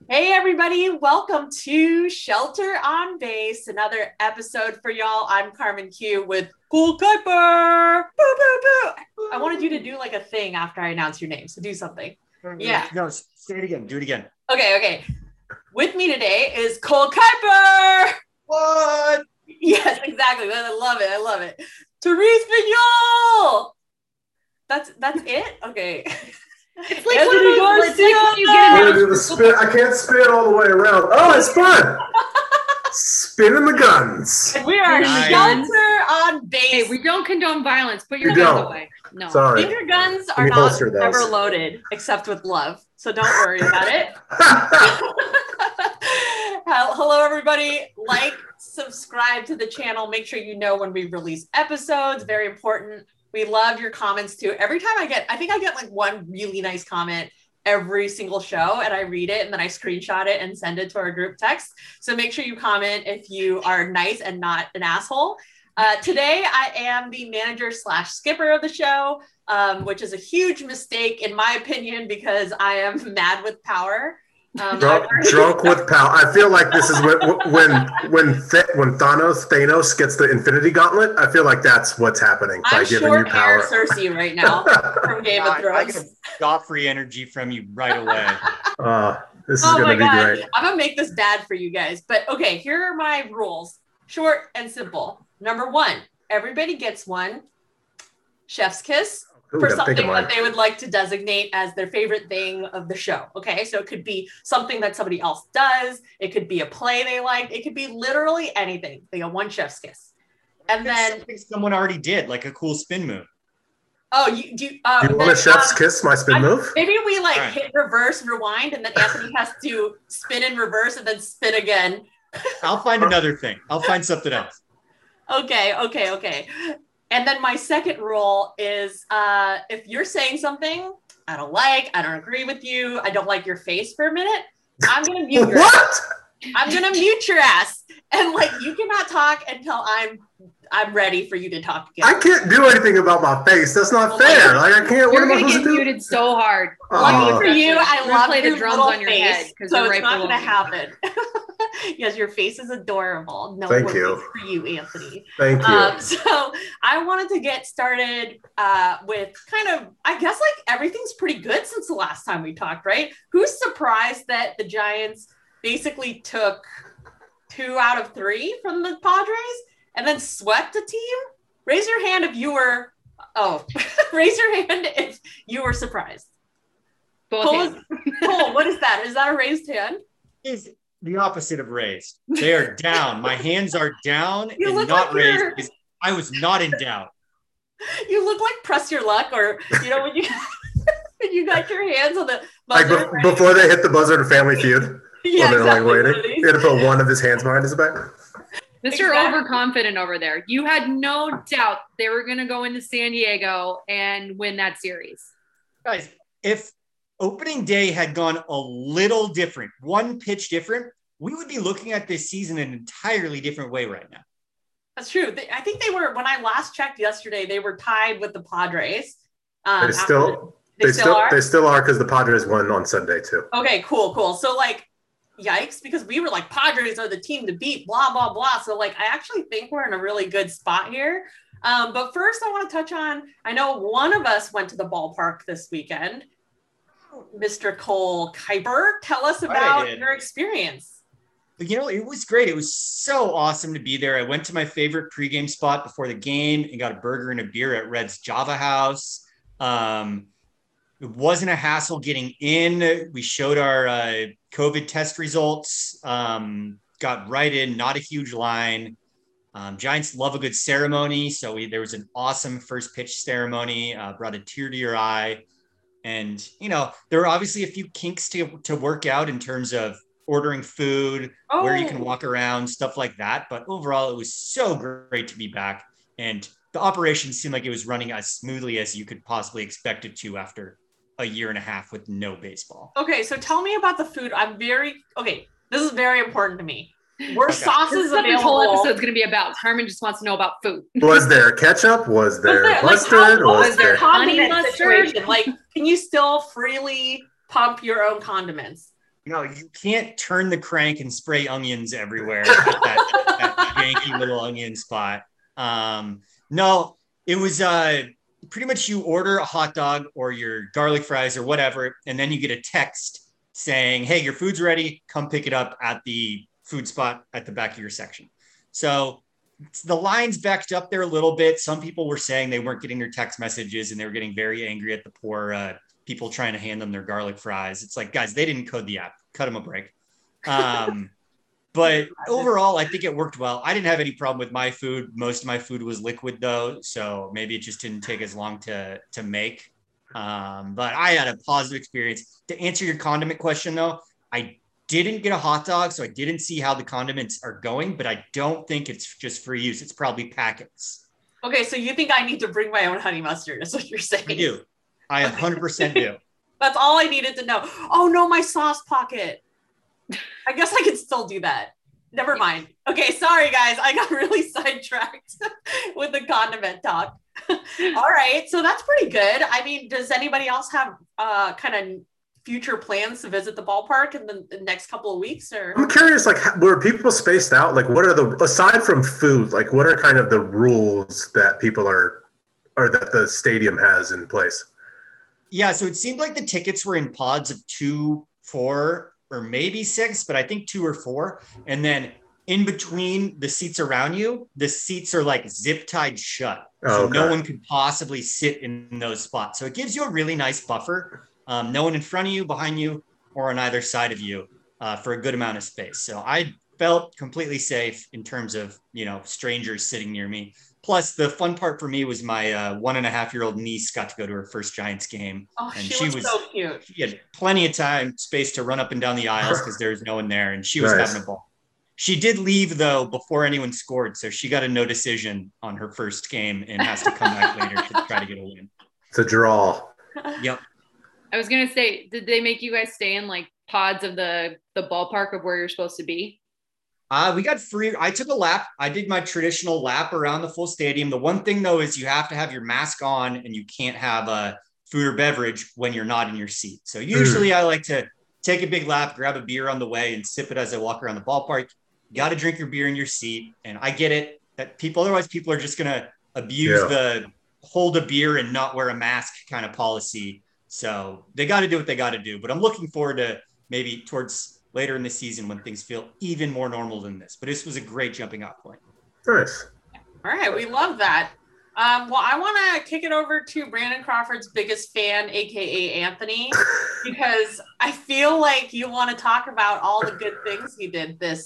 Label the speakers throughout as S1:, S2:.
S1: Hey everybody, welcome to Shelter on Base, another episode for y'all. I'm Carmen Q with Cole Kuiper. Boo, boo, boo. I wanted you to do like a thing after I announce your name, so do something. Yeah.
S2: No, say it again. Do it again.
S1: Okay. With me today is Cole Kuiper.
S2: What?
S1: Yes, exactly. I love it. Therese Vignol. That's it? Okay.
S3: It's like one of those, it's like when you get
S4: I'm do the spin. I can't spin all the way around. Oh, it's fun. Spinning the guns.
S1: And we are Shelter on Base.
S3: Hey, we don't condone violence. Put your guns away. No.
S4: Sorry.
S1: Finger guns are not ever loaded except with love. So don't worry about it. Hello, everybody. Like, subscribe to the channel. Make sure you know when we release episodes. Very important. We love your comments too. Every time I think I get like one really nice comment every single show, and I read it and then I screenshot it and send it to our group text. So make sure you comment if you are nice and not an asshole. Today I am the manager / skipper of the show, which is a huge mistake in my opinion because I am mad with power.
S4: Drunk with power. I feel like this is when Thanos gets the Infinity Gauntlet. I feel like that's what's happening by giving you power.
S1: Cersei right now from Game of Thrones.
S2: I get Joffrey energy from you right away.
S4: This is going to be great.
S1: I'm gonna make this bad for you guys, but okay. Here are my rules: short and simple. Number 1, everybody gets one chef's kiss. For something that they would like to designate as their favorite thing of the show. Okay, so it could be something that somebody else does. It could be a play they like. It could be literally anything. They got one chef's kiss. And then
S2: something someone already did, like a cool spin move.
S1: Oh, you
S4: want a chef's kiss, my spin move?
S1: Maybe we hit reverse, rewind, and then Anthony has to spin in reverse and then spin again.
S2: I'll find another thing. I'll find something else.
S1: Okay. And then my second rule is if you're saying something I don't agree with you, I don't like your face for a minute, I'm going to mute your ass. I'm going to mute your ass. And you cannot talk until I'm ready for you to talk again.
S4: I can't do anything about my face. That's not fair. I can't.
S3: You're going to get muted so hard.
S1: Lucky for you, I love
S3: play the drums on your head
S1: so it's not going to happen. Yes, your face is adorable. No
S4: Thank you.
S1: For you, Anthony.
S4: Thank you.
S1: So I wanted to get started with kind of, I guess everything's pretty good since the last time we talked, right? Who's surprised that the Giants basically took 2 out of 3 from the Padres and then swept a team? Raise your hand if you were, raise your hand if you were surprised. Cole, what is that? Is that a raised hand?
S2: Is the opposite of raised. They are down. My hands are down and not raised because I was not in doubt.
S1: You look like press your luck, or when you when you got your hands on the buzzer.
S4: Before they hit the buzzer in Family Feud.
S1: Yeah,
S4: when they're
S1: waiting.
S4: He had to put one of his hands behind his back.
S3: Mr. Overconfident over there. You had no doubt they were going to go into San Diego and win that series.
S2: Guys, if opening day had gone a little different, one pitch different, we would be looking at this season an entirely different way right now.
S1: That's true. I think they were, when I last checked yesterday, they were tied with the Padres.
S4: They still are because the Padres won on Sunday too.
S1: Okay, cool. So yikes, because we were Padres are the team to beat, blah, blah, blah. So I actually think we're in a really good spot here. But first I want to touch on, I know one of us went to the ballpark this weekend. Mr. Cole Kuiper, tell us about your experience.
S2: It was great. It was so awesome to be there. I went to my favorite pregame spot before the game and got a burger and a beer at Red's Java House. It wasn't a hassle getting in. We showed our COVID test results, got right in, not a huge line. Giants love a good ceremony. So there was an awesome first pitch ceremony, brought a tear to your eye. And, there were obviously a few kinks to work out in terms of ordering food, where you can walk around, stuff like that. But overall, it was so great to be back. And the operation seemed like it was running as smoothly as you could possibly expect it to after a year and a half with no baseball.
S1: Okay, so tell me about the food. This is very important to me. Were sauces available?
S3: This whole episode's going to be about. Carmen just wants to know about food.
S4: Was there ketchup? Was there mustard?
S1: Was there honey mustard? Can you still freely pump your own condiments?
S2: No, you can't turn the crank and spray onions everywhere at that janky little onion spot. No, it was pretty much you order a hot dog or your garlic fries or whatever, and then you get a text saying, hey, your food's ready. Come pick it up at the food spot at the back of your section. So the lines backed up there a little bit. Some people were saying they weren't getting their text messages and they were getting very angry at the poor people trying to hand them their garlic fries. It's like, guys, they didn't code the app. Cut them a break. But overall, I think it worked well. I didn't have any problem with my food. Most of my food was liquid though, so maybe it just didn't take as long to make. But I had a positive experience. To answer your condiment question though, I didn't get a hot dog, so I didn't see how the condiments are going, but I don't think it's just for use. It's probably packets.
S1: Okay, so you think I need to bring my own honey mustard is what you're saying?
S2: I do. I 100% do.
S1: That's all I needed to know. Oh no, my sauce pocket. I guess I could still do that. Never mind. Okay, sorry guys. I got really sidetracked with the condiment talk. All right, so that's pretty good. I mean, does anybody else have kind of future plans to visit the ballpark in the next couple of weeks? Or
S4: I'm curious, like, were people spaced out? Like, what are aside from food, like, what are kind of the rules that people or that the stadium has in place?
S2: Yeah, so it seemed like the tickets were in pods of 2, 4, or maybe 6, but I think 2 or 4. And then in between the seats around you, the seats are like zip tied shut. So no one could possibly sit in those spots. So it gives you a really nice buffer. No one in front of you, behind you, or on either side of you for a good amount of space. So I felt completely safe in terms of, strangers sitting near me. Plus, the fun part for me was my 1.5-year-old niece got to go to her first Giants game.
S1: Oh, and she was so cute.
S2: She had plenty of space to run up and down the aisles because there's no one there, and she was having a ball. She did leave, though, before anyone scored, so she got a no decision on her first game and has to come back later to try to get a win.
S4: It's a draw.
S2: Yep.
S3: I was going to say, did they make you guys stay in, like, pods of the ballpark of where you're supposed to be?
S2: We got free. I took a lap. I did my traditional lap around the full stadium. The one thing though, is you have to have your mask on and you can't have a food or beverage when you're not in your seat. So usually I like to take a big lap, grab a beer on the way and sip it as I walk around the ballpark. You got to drink your beer in your seat. And I get it that otherwise people are just going to abuse the hold a beer and not wear a mask kind of policy. So they got to do what they got to do, but I'm looking forward to maybe towards later in the season when things feel even more normal than this. But this was a great jumping off point.
S4: Nice.
S1: All right, we love that. Well, I want to kick it over to Brandon Crawford's biggest fan, aka Anthony, because I feel like you want to talk about all the good things he did this.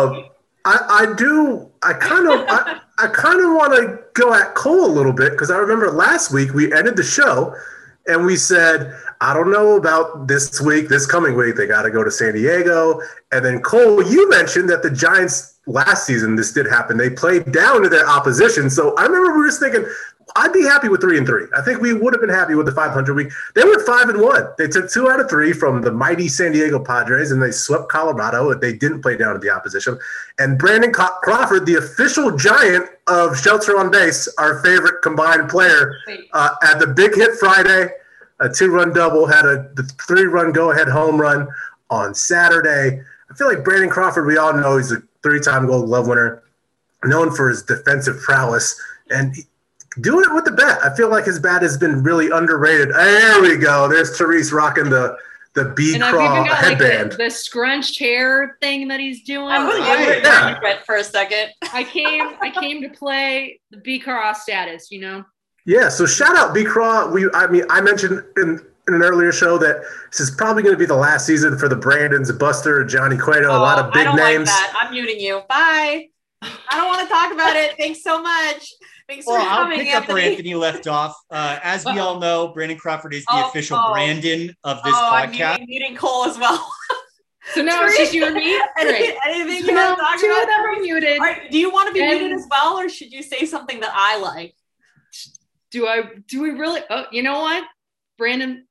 S4: I do. I kind of want to go at Cole a little bit because I remember last week we ended the show and we said, I don't know about this coming week. They got to go to San Diego. And then, Cole, you mentioned that the Giants last season, this did happen. They played down to their opposition. So I remember we were just thinking, I'd be happy with 3-3. I think we would have been happy with the 500 week. They went 5-1. They took 2 out of 3 from the mighty San Diego Padres, and they swept Colorado. They didn't play down to the opposition. And Brandon Crawford, the official Giant of Shelter on Base, our favorite combined player, at the big hit Friday, a 2-run double, had the 3-run go-ahead home run on Saturday. I feel like Brandon Crawford, we all know he's a 3-time Gold Glove winner, known for his defensive prowess, and doing it with the bat. I feel like his bat has been really underrated. There we go. There's Therese rocking the B Craw headband.
S3: Like the scrunched hair thing that he's doing.
S1: For a second.
S3: I came to play the B Craw status,
S4: Yeah, so shout out B Craw. I mentioned in an earlier show that this is probably going to be the last season for the Brandons, Buster, Johnny Cueto, a lot of big names.
S1: Like that. I'm muting you. Bye. I don't want to talk about it. Thanks so much. Thanks for coming,
S2: I'll pick up where Anthony left off. As we all know, Brandon Crawford is the official Brandon of this podcast.
S1: I'm muting Cole as well.
S3: So now it's just you and me?
S1: Anything you want to talk about?
S3: Two of them are muted.
S1: Right, do you want to be muted as well, or should you say something that I like?
S3: Do we really? Oh, you know what? Brandon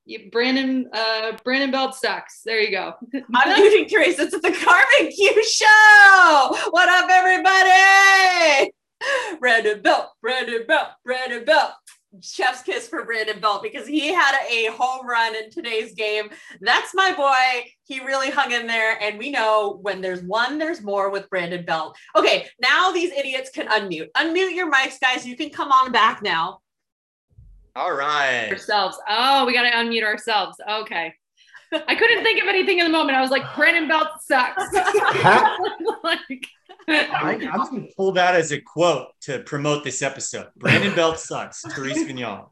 S3: Belt sucks. There you go.
S1: I'm muting Trace. It's the Carmen Q Show. What up, everybody? Brandon Belt. chef's kiss for Brandon Belt because he had a home run in today's game. That's my boy. He really hung in there. And we know when there's one, there's more with Brandon Belt. Okay, now these idiots can unmute. Unmute your mics, guys. You can come on back now.
S2: All right.
S3: Ourselves. Oh, we got to unmute ourselves. Okay. I couldn't think of anything in the moment. I was like, Brandon Belt sucks.
S2: I'm going to pull that as a quote to promote this episode. Brandon Belt sucks. Therese Vignon.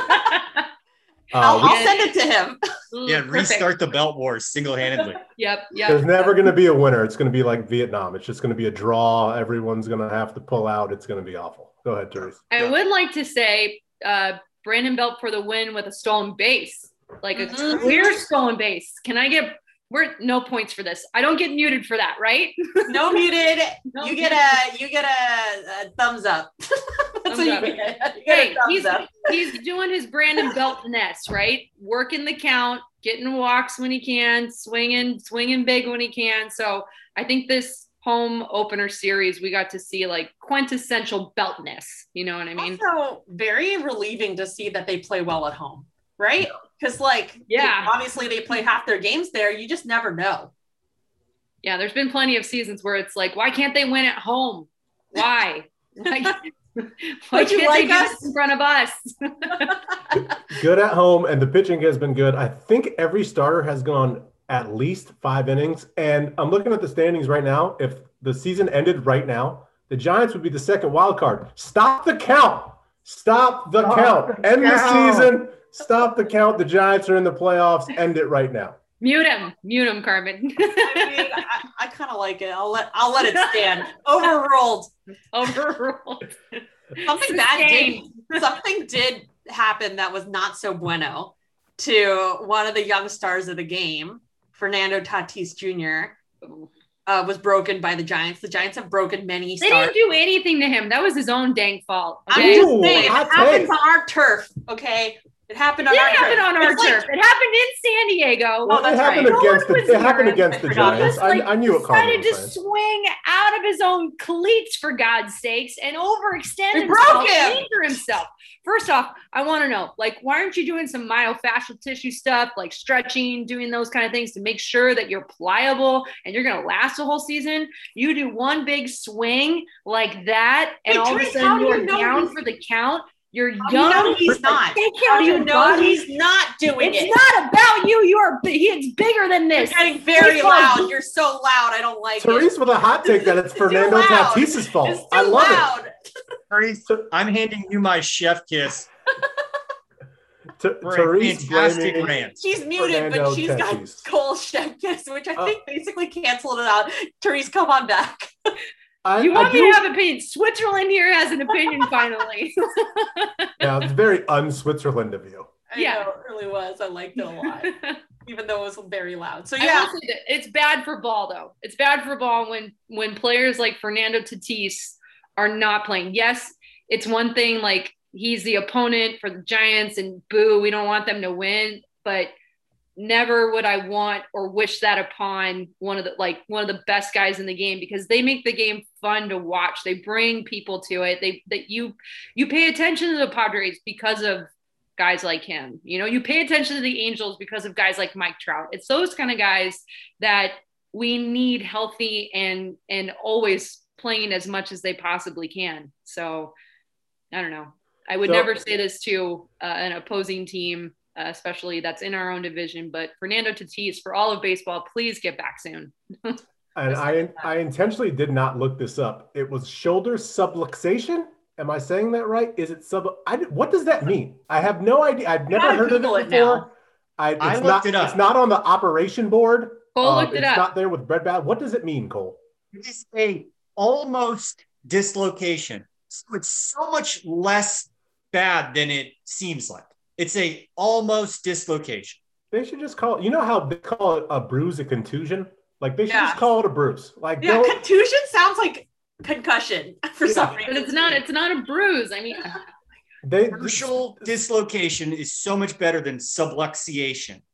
S1: I'll send it to him.
S2: Yeah, restart the Belt Wars single-handedly.
S3: Yep.
S4: There's never going to be a winner. It's going to be like Vietnam. It's just going to be a draw. Everyone's going to have to pull out. It's going to be awful. Go ahead, Therese.
S3: I would like to say Brandon Belt for the win with a stolen base. Like a clear stolen base. Can I get no points for this? I don't get muted for that, right?
S1: No muted. You get a thumbs up. That's what you get. You get a thumbs up.
S3: He's doing his Brandon Belt-ness, right? Working the count, getting walks when he can, swinging big when he can. So I think this home opener series, we got to see like quintessential Beltness. You know what I mean?
S1: Also, very relieving to see that they play well at home, right? Because obviously they play half their games there. You just never know.
S3: Yeah, there's been plenty of seasons where it's like, why can't they win at home? Why? Why can't they do this in front of us?
S4: Good at home, and the pitching has been good. I think every starter has gone at least 5 innings. And I'm looking at the standings right now. If the season ended right now, the Giants would be the second wild card. Stop the count. End the season. Stop the count. The Giants are in the playoffs. End it right now.
S3: Mute him, Carmen.
S1: I kind of like it. I'll let it stand. Overruled. Something did happen that was not so bueno to one of the young stars of the game, Fernando Tatis Jr. Was broken by the Giants. The Giants have broken many stars.
S3: They didn't do anything to him. That was his own dang fault.
S1: Okay? I'm just saying, it happens on our turf, okay? It happened on our turf. It
S3: happened in San Diego.
S4: Well, it happened against the Giants. I knew it.
S3: Decided to swing out of his own cleats, for God's sakes, and overextend himself, injure himself. First off, I want to know, like, why aren't you doing some myofascial tissue stuff, like stretching, doing those kind of things to make sure that you're pliable and you're going to last the whole season? You do one big swing like that, and all of a sudden you're down for the count. You're young.
S1: He's not. How do you know he's not doing it?
S3: It's not about you. It's bigger than this.
S1: You're getting very loud. You're so loud. I don't like
S4: Therese with a hot take that it's Fernando Tatis's fault. I love it.
S2: Therese, I'm handing you my chef kiss.
S4: Therese
S2: fantastic rant.
S1: She's muted, but she's got Cole's chef kiss, which I think basically canceled it out. Therese, come on back.
S3: You want me to have an opinion? Switzerland here has an opinion finally.
S4: Yeah, it's very un-Switzerland of you.
S1: I know, it really was. I liked it a lot, even though it was very loud. So
S3: it's bad for ball though. It's bad for ball when players like Fernando Tatis are not playing. Yes, it's one thing like he's the opponent for the Giants and boo, we don't want them to win, but never would I want or wish that upon one of the best guys in the game, because they make the game fun to watch. They bring people to it. You pay attention to the Padres because of guys like him. You know, you pay attention to the Angels because of guys like Mike Trout. It's those kind of guys that we need healthy and always playing as much as they possibly can. So I don't know. I would never say this to an opposing team, especially that's in our own division, but Fernando Tatis, for all of baseball, please get back soon.
S4: And I intentionally did not look this up. It was shoulder subluxation. Am I saying that right? Is it what does that mean? I have no idea. I've never heard of it before.
S2: I looked it up.
S4: It's not on the operation board.
S3: Cole looked it up.
S4: It's not there with Brett Bad. What does it mean, Cole?
S2: It's a almost dislocation. So it's so much less bad than it seems like. It's a almost dislocation.
S4: They should just call it, you know how they call it a bruise, a contusion? Like they should just call it a bruise. Like
S1: contusion sounds like concussion for some reason.
S3: But it's not a bruise. I mean,
S2: partial dislocation is so much better than subluxation.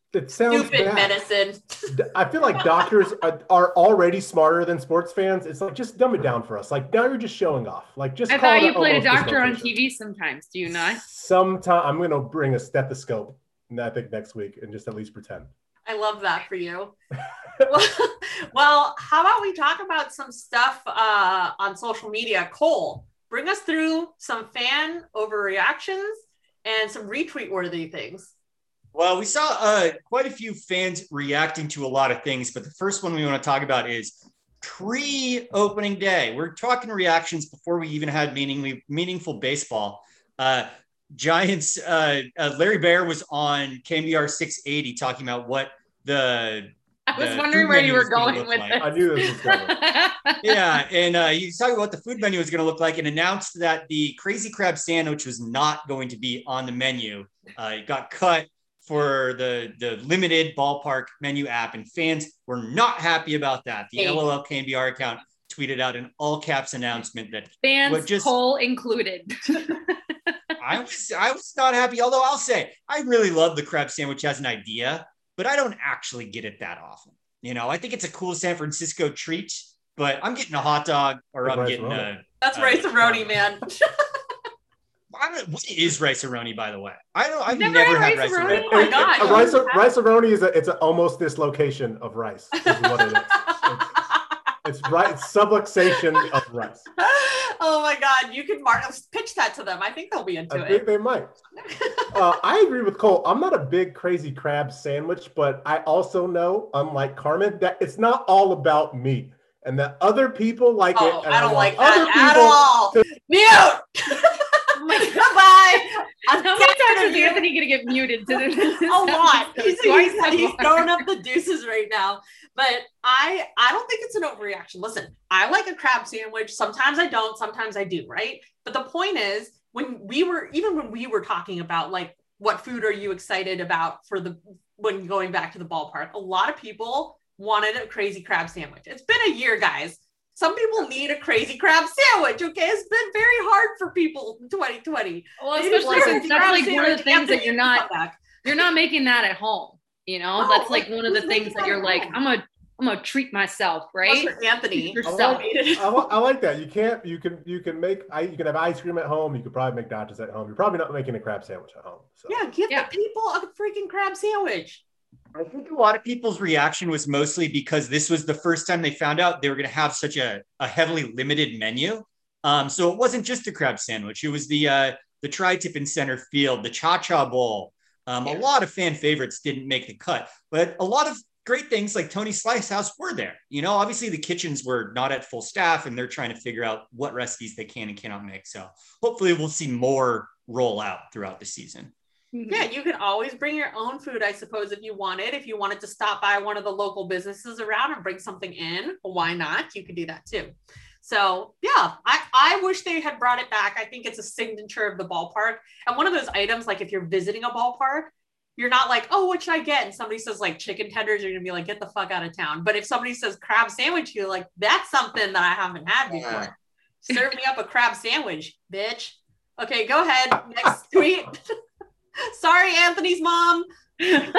S4: It sounds
S1: Stupid
S4: bad.
S1: medicine.
S4: I feel like doctors are already smarter than sports fans. It's like, just dumb it down for us. Like, now you're just showing off. Like, just
S3: I
S4: call
S3: thought
S4: it
S3: you played a
S4: almost
S3: doctor on
S4: dislocation.
S3: TV sometimes. Do you not?
S4: Sometime I'm going to bring a stethoscope, I think, next week and just at least pretend.
S1: I love that for you. Well, how about we talk about some stuff on social media? Cole, bring us through some fan overreactions and some retweet worthy things.
S2: Well, we saw quite a few fans reacting to a lot of things, but the first one we want to talk about is pre-opening day. We're talking reactions before we even had meaningful baseball. Giants, Larry Baer was on KMBR 680 talking about what I
S3: was wondering where you were going with it.
S4: I knew this was coming.
S2: Yeah, and he was talking about what the food menu was going to look like and announced that the Crazy Crab sandwich was not going to be on the menu. It got cut for the limited ballpark menu app, and fans were not happy about that. The LOL KMBR account tweeted out an all caps announcement that
S3: fans, Cole included.
S2: I was not happy, although I'll say I really love the crab sandwich as an idea, but I don't actually get it that often. You know, I think it's a cool San Francisco treat, but I'm getting a hot dog or I'm getting
S1: that's Rice-A-Roni, man.
S2: What is Rice-A-Roni, by the way? I've
S3: never
S2: never had
S3: Rice-A-Roni?
S2: Rice-A-Roni.
S1: Oh my God.
S4: Rice-A-Roni is an almost dislocation of rice. Is what it is. It's subluxation of rice.
S1: Oh my God. You can pitch that to them. I think they'll be into it.
S4: I think they might. I agree with Cole. I'm not a big Crazy Crab sandwich, but I also know, unlike Carmen, that it's not all about me and that other people like it. And
S1: I don't like
S4: other
S1: that at all. Mute!
S3: Oh my God.
S1: Goodbye.
S3: How many times is Anthony going to get muted?
S1: A lot. He's throwing up the deuces right now. But I don't think it's an overreaction. Listen, I like a crab sandwich. Sometimes I don't. Sometimes I do, right? But the point is, when we were talking about like what food are you excited about when going back to the ballpark, a lot of people wanted a Crazy Crab sandwich. It's been a year, guys. Some people need a Crazy Crab sandwich, okay? It's been very hard for people in 2020.
S3: Well, especially since that's like one of the things that you're not making that at home, you know? That's like one of the things that you're like, I'm gonna treat myself, right?
S1: Anthony.
S4: I like that. You can have ice cream at home. You could probably make nachos at home. You're probably not making a crab sandwich at home. So.
S1: Yeah, give the people a freaking crab sandwich.
S2: I think a lot of people's reaction was mostly because this was the first time they found out they were going to have such a heavily limited menu. So it wasn't just a crab sandwich. It was the tri-tip in center field, the cha-cha bowl. A lot of fan favorites didn't make the cut, but a lot of great things like Tony's Slice House were there. You know, obviously the kitchens were not at full staff and they're trying to figure out what recipes they can and cannot make. So hopefully we'll see more roll out throughout the season.
S1: Yeah, you can always bring your own food, I suppose, if you wanted. If you wanted to stop by one of the local businesses around and bring something in, why not? You could do that too. So yeah, I wish they had brought it back. I think it's a signature of the ballpark. And one of those items, like if you're visiting a ballpark, you're not like, oh, what should I get? And somebody says like chicken tenders, you're gonna be like, get the fuck out of town. But if somebody says crab sandwich, you're like, that's something that I haven't had before. Serve me up a crab sandwich, bitch. Okay, go ahead. Next tweet. Sorry, Anthony's mom.
S3: Can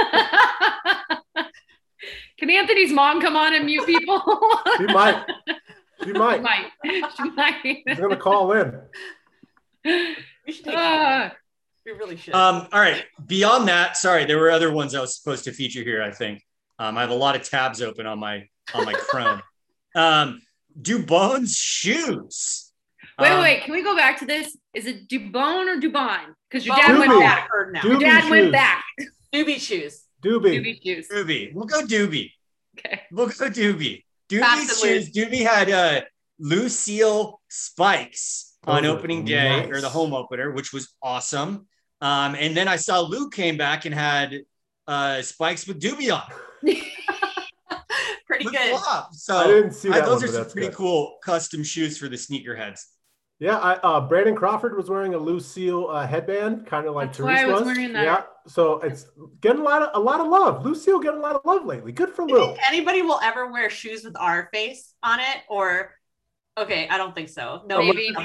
S3: Anthony's mom come on and mute people?
S4: She might.
S3: She might.
S4: She's gonna call in.
S1: We should take we really should.
S2: All right. Beyond that, sorry, there were other ones I was supposed to feature here, I think. I have a lot of tabs open on my Chrome. Dubon's shoes.
S3: Wait. Can we go back to this? Is it Dubon or Dubon? Because your dad went back. Your dad went back.
S1: Doobie shoes.
S3: Doobie shoes.
S2: Doobie. We'll go Doobie.
S3: Okay.
S2: We'll go Doobie. Doobie's shoes. Doobie had Lucille spikes on opening day, or the home opener, which was awesome. And then I saw Lou came back and had spikes with Doobie on.
S1: Pretty good.
S4: So I didn't see that.
S2: Those are some pretty cool custom shoes for the sneakerheads.
S4: Yeah, Brandon Crawford was wearing a Lucille headband, kind of like Therese was.
S3: Wearing that.
S4: Yeah, so it's getting a lot of love. Lucille getting a lot of love lately. Good for Lou.
S1: Do you think anybody will ever wear shoes with our face on it? Or okay, I don't think so. No,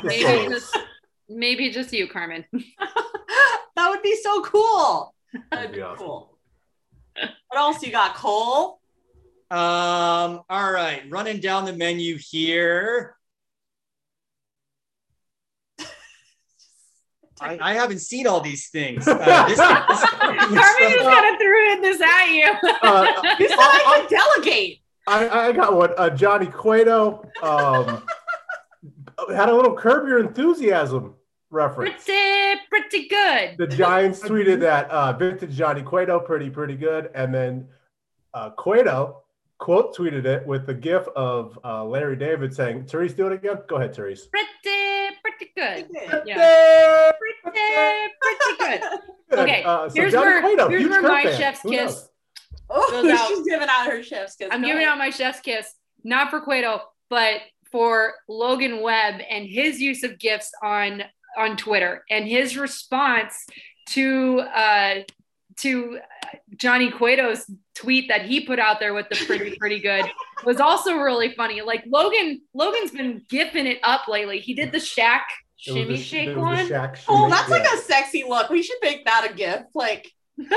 S3: maybe just you, Carmen.
S1: That would be so cool. That would be cool. What else you got, Cole?
S2: All right, running down the menu here. I haven't seen all these things.
S3: Carmen just kind of threw in this at you.
S1: You said I could delegate.
S4: I got one. Johnny Cueto had a little Curb Your Enthusiasm reference.
S3: Pretty good.
S4: The Giants tweeted that vintage Johnny Cueto, pretty good. And then Cueto quote tweeted it with the gif of Larry David saying, Therese, do it again? Go ahead, Therese.
S3: Pretty good.
S1: Pretty
S3: Yeah. Pretty good. Okay,
S4: So
S3: here's
S4: Johnny Cueto,
S3: where
S4: huge
S3: my
S4: Curb fan.
S3: chef's
S4: Who
S3: kiss.
S4: knows?
S1: Oh, she's giving out her chef's kiss.
S3: I'm giving out my chef's kiss, not for Cueto, but for Logan Webb and his use of GIFs on Twitter and his response to Johnny Cueto's tweet that he put out there with the pretty good was also really funny. Like Logan's been gifting it up lately. He did the Shaq shimmy shake one.
S1: Oh, that's like a sexy look. We should make that a gift. Like,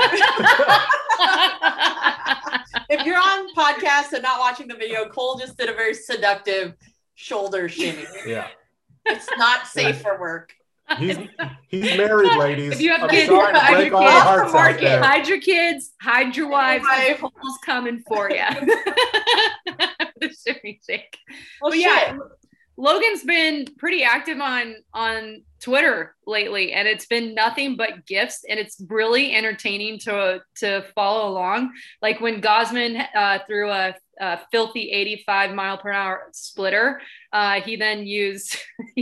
S1: if you're on podcast and not watching the video, Cole just did a very seductive shoulder shimmy.
S4: Yeah.
S1: It's not safe for work.
S4: He's married, ladies.
S3: If you have
S4: I'm
S3: kids,
S4: sorry to break all the hearts out there.
S3: hide your kids, hide your wives. Cole's coming for you. The shimmy shake.
S1: Well,
S3: but yeah, Logan's been pretty active on Twitter lately, and it's been nothing but gifts, and it's really entertaining to follow along. Like when Gosman threw a filthy 85 mile per hour splitter, he then used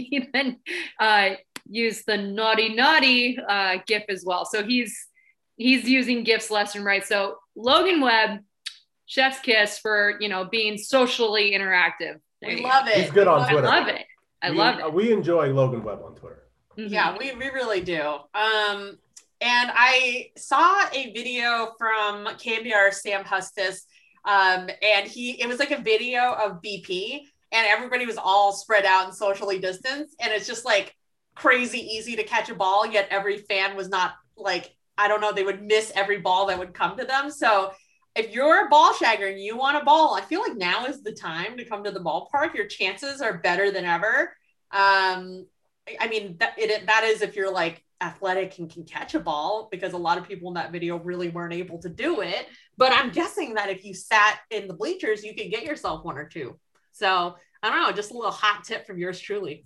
S3: the naughty gif as well. So he's using gifs left and right. So Logan Webb, chef's kiss for being socially interactive.
S1: We love it.
S4: He's good on Twitter.
S3: I love it.
S4: We enjoy Logan Webb on Twitter.
S3: Mm-hmm.
S1: Yeah, we really do. And I saw a video from KNBR Sam Hustis, and it was like a video of BP, and everybody was all spread out and socially distanced, and it's just like crazy easy to catch a ball, yet every fan was not like, I don't know, they would miss every ball that would come to them. So if you're a ball shagger and you want a ball, I feel like now is the time to come to the ballpark. Your chances are better than ever. I mean, that is if you're like athletic and can catch a ball, because a lot of people in that video really weren't able to do it. But I'm guessing that if you sat in the bleachers, you could get yourself one or two. So I don't know, just a little hot tip from yours truly.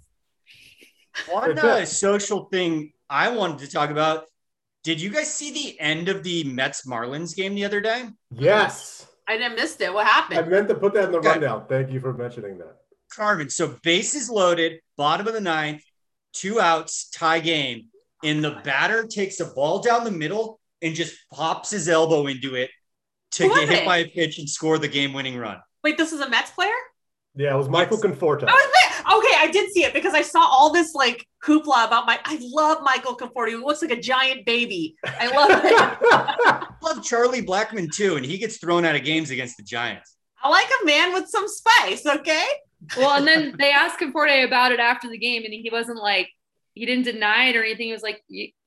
S2: One social thing I wanted to talk about. Did you guys see the end of the Mets-Marlins game the other day?
S4: Yes.
S1: I didn't miss it. What happened?
S4: I meant to put that in the rundown. Thank you for mentioning that.
S2: Carmen, so bases loaded, bottom of the ninth, 2 outs, tie game. And the batter takes a ball down the middle and just pops his elbow into it to get hit by a pitch and score the game-winning run.
S1: Wait, this is a Mets player?
S4: Yeah, it was Michael Conforto.
S1: Okay, I did see it because I saw all this like hoopla about I love Michael Conforto. He looks like a giant baby. I love it.
S2: I love Charlie Blackmon too, and he gets thrown out of games against the Giants.
S1: I like a man with some spice, okay?
S3: Well, and then they asked Conforto about it after the game, and he wasn't like, he didn't deny it or anything. He was like,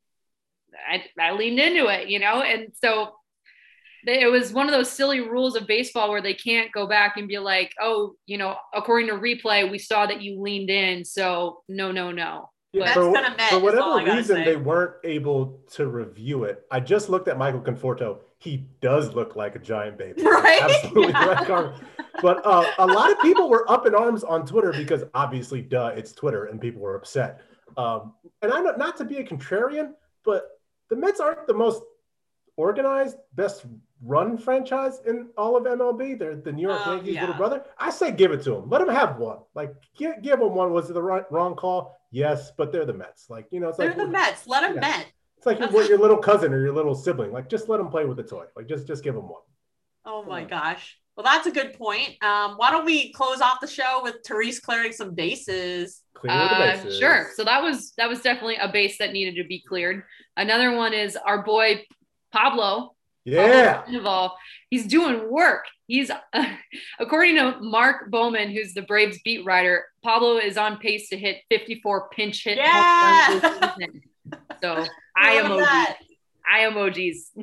S3: I leaned into it, and so it was one of those silly rules of baseball where they can't go back and be like, oh, according to replay, we saw that you leaned in. So no.
S4: Yeah, for whatever reason, they weren't able to review it. I just looked at Michael Conforto. He does look like a giant baby.
S1: Right?
S4: Absolutely right, Carmen. But a lot of people were up in arms on Twitter because obviously, it's Twitter, and people were upset. And I'm not to be a contrarian, but the Mets aren't the most organized, best run franchise in all of MLB. They're the New York Yankees' little brother. I say give it to them. Let them have one. Like, give them one. Was it the wrong call? Yes, but they're the Mets. Like, it's
S1: they're
S4: like
S1: the Mets. Let them bet.
S4: It's like your little cousin or your little sibling. Like, just let them play with the toy. Like, just give them one.
S1: Oh my gosh. Well, that's a good point. Why don't we close off the show with Therese clearing some bases?
S4: Clear the bases.
S3: Sure. So that was definitely a base that needed to be cleared. Another one is our boy Pablo.
S4: Yeah.
S3: Pablo, he's doing work. He's according to Mark Bowman, who's the Braves beat writer, Pablo is on pace to hit 54 pinch hit.
S1: Yeah.
S3: So eye emojis.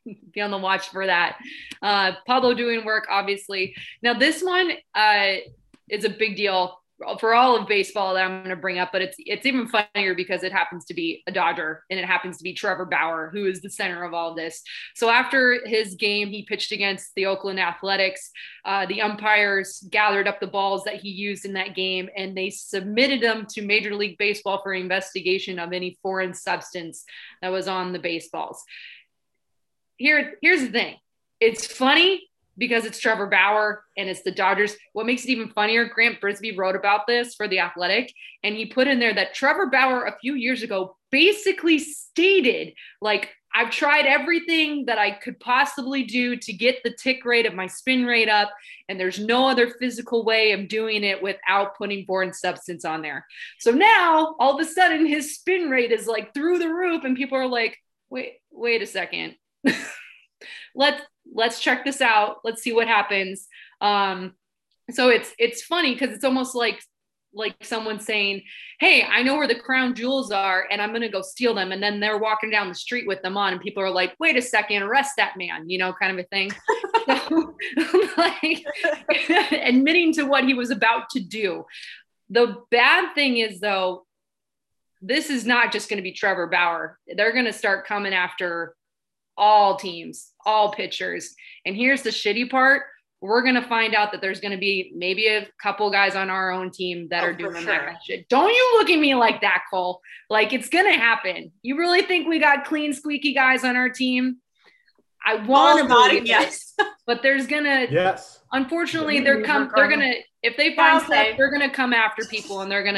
S3: be on the watch for that. Pablo doing work, obviously. Now this one is a big deal for all of baseball that I'm going to bring up, but it's even funnier because it happens to be a Dodger, and it happens to be Trevor Bauer, who is the center of all of this. So after his game, he pitched against the Oakland Athletics. The umpires gathered up the balls that he used in that game, and they submitted them to Major League Baseball for investigation of any foreign substance that was on the baseballs. Here's the thing. It's funny because it's Trevor Bauer and it's the Dodgers. What makes it even funnier, Grant Brisbee wrote about this for The Athletic, and he put in there that Trevor Bauer a few years ago basically stated, like, I've tried everything that I could possibly do to get the tick rate of my spin rate up, and there's no other physical way of doing it without putting foreign substance on there. So now, all of a sudden, his spin rate is like through the roof, and people are like, wait a second. Let's check this out. Let's see what happens. So it's funny because it's almost like someone saying, hey, I know where the crown jewels are and I'm going to go steal them. And then they're walking down the street with them on and people are like, wait a second, arrest that man, kind of a thing. So, like, admitting to what he was about to do. The bad thing is, though, this is not just going to be Trevor Bauer. They're going to start coming after all teams, all pitchers. And here's the shitty part. We're going to find out that there's going to be maybe a couple guys on our own team that are doing that kind of shit. Don't you look at me like that, Cole. Like, it's going to happen. You really think we got clean, squeaky guys on our team? I want to believe yes. But there's going to,
S4: yes.
S3: Unfortunately, they're going to, if they find stuff, they're going to come after people and they're going to.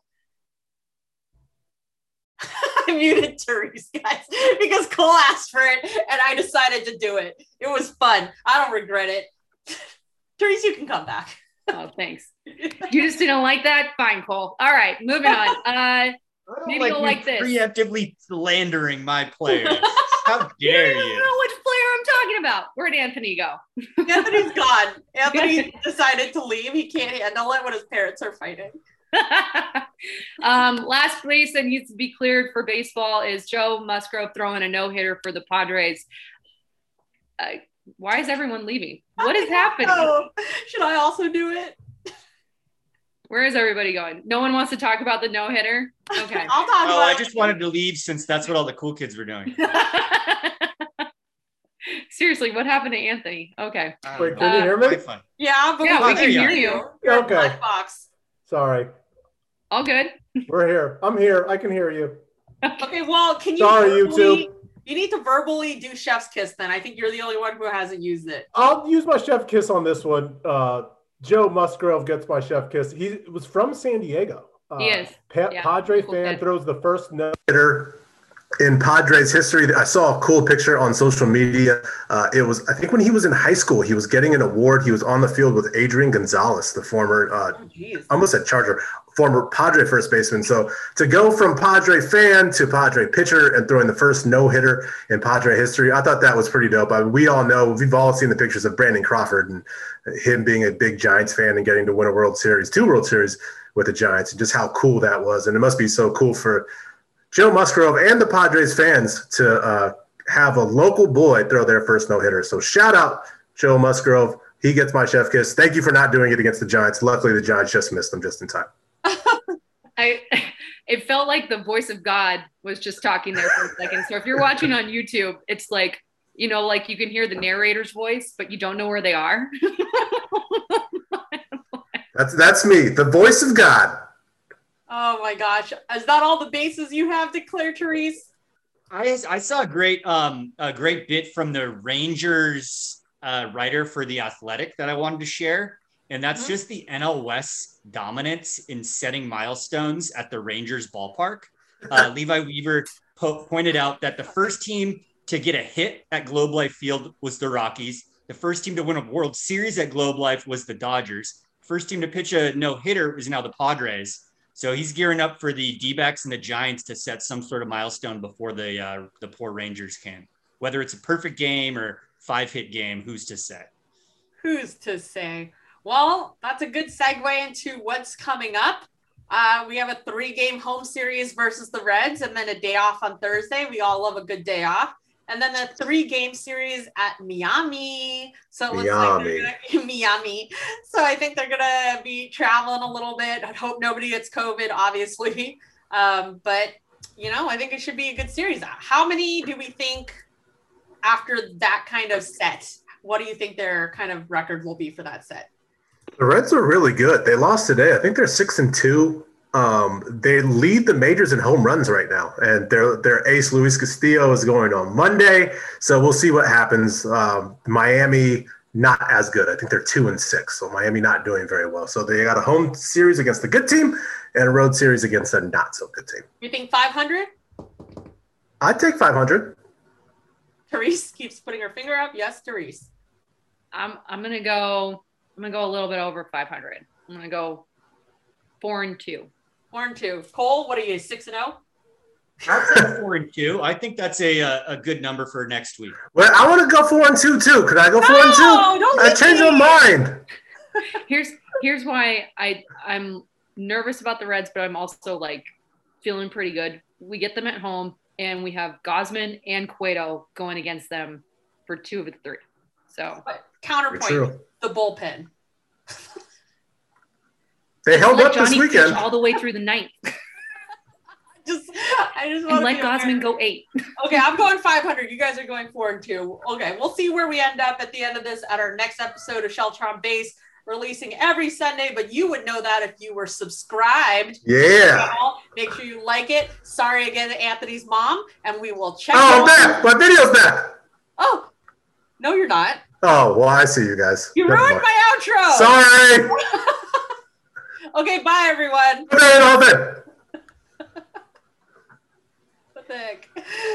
S1: I muted Therese, guys, because Cole asked for it and I decided to do it. It was fun. I don't regret it. Therese, you can come back.
S3: Oh, thanks. You just didn't like that? Fine, Cole. All right, moving on. Maybe you'll like this.
S2: Preemptively slandering my players. How dare you?
S3: I don't know which player I'm talking about. Where'd Anthony go?
S1: Anthony's gone. Anthony decided to leave. He can't handle it when his parents are fighting.
S3: Last place that needs to be cleared for baseball is Joe Musgrove throwing a no-hitter for the Padres. Why is everyone leaving? What is happening?
S1: Should I also do it?
S3: Where is everybody going? No one wants to talk about the no-hitter? Okay.
S1: I'll talk about
S2: I just wanted to leave since that's what all the cool kids were doing.
S3: Seriously, what happened to Anthony? Okay.
S4: Wait, can you hear me?
S1: Yeah, but
S3: we can hear you.
S1: You're
S4: okay.
S1: Black box.
S4: Sorry.
S3: All good.
S4: We're here. I'm here. I can hear you.
S1: Okay, well, can you
S4: Sorry, YouTube.
S1: You need to verbally do chef's kiss then. I think you're the only one who hasn't used it.
S4: I'll use my chef kiss on this one. Joe Musgrove gets my chef kiss. He was from San Diego.
S3: He is.
S4: Padre fan throws the first no-hitter in Padres history. I saw a cool picture on social media. It was, I think, when he was in high school. He was getting an award. He was on the field with Adrian Gonzalez, the former, I almost said Charger, former Padre first baseman. So to go from Padre fan to Padre pitcher and throwing the first no-hitter in Padre history, I thought that was pretty dope. I mean, we've all seen the pictures of Brandon Crawford and him being a big Giants fan and getting to win a World Series, 2 World Series with the Giants, and just how cool that was. And it must be so cool for Joe Musgrove and the Padres fans to have a local boy throw their first no-hitter. So shout out Joe Musgrove. He gets my chef kiss. Thank you for not doing it against the Giants. Luckily, the Giants just missed them just in time.
S3: It felt like the voice of God was just talking there for a second. So if you're watching on YouTube, it's like, like you can hear the narrator's voice, but you don't know where they are.
S1: That's me, the voice of God. Oh my gosh. Is that all the bases you have to clear, Therese?
S2: I saw a great bit from the Rangers writer for The Athletic that I wanted to share. And that's just the NL West dominance in setting milestones at the Rangers ballpark. Levi Weaver pointed out that the first team to get a hit at Globe Life Field was the Rockies. The first team to win a World Series at Globe Life was the Dodgers. First team to pitch a no-hitter is now the Padres. So he's gearing up for the D-backs and the Giants to set some sort of milestone before the poor Rangers can. Whether it's a perfect game or 5-hit game, who's to say? Who's to say? Well, that's a good segue into what's coming up. We have a 3-game home series versus the Reds and then a day off on Thursday. We all love a good day off.
S1: And then the 3-game series at Miami. So it looks like they're gonna, Miami. So I think they're gonna be traveling a little bit. I hope nobody gets COVID, obviously. But I think it should be a good series. How many do we think after that kind of set? What do you think their kind of record will be for that set?
S4: The Reds are really good. They lost today. I think they're 6-2. They lead the majors in home runs right now, and their ace Luis Castillo is going on Monday. So we'll see what happens. Miami not as good. I think they're 2-6. So Miami not doing very well. So they got a home series against a good team and a road series against a not so good team.
S1: You think 500?
S4: I'd take 500.
S1: Therese keeps putting her finger up. Yes, Therese.
S3: I'm gonna go a little bit over 500. I'm gonna go 4-2.
S1: 4-2. Cole, what are you, 6-0?
S2: I'll say 4-2. I think that's a good number for next week.
S4: Well, I want to go 4-2 too. Could I go 4-2?
S1: Don't
S4: I changed my mind.
S3: Here's why I'm nervous about the Reds, but I'm also like feeling pretty good. We get them at home, and we have Gausman and Cueto going against them for 2 of the 3. So
S1: counterpoint, the bullpen.
S4: They held up
S3: Johnny
S4: this weekend
S3: all the way through the 9th.
S1: I just want to
S3: let Gausman go 8.
S1: Okay, I'm going 500. You guys are going 4-2. Okay, we'll see where we end up at the end of this at our next episode of Shelter on Base, releasing every Sunday. But you would know that if you were subscribed.
S4: Yeah.
S1: Make sure you like it. Sorry again to Anthony's mom, and we will check.
S4: Oh, I'm back. My video's back.
S1: Oh, no, you're not.
S4: Oh, well, I see you guys.
S1: You ruined my outro.
S4: Sorry.
S1: Okay, bye, everyone.
S4: All day.
S1: Pathetic.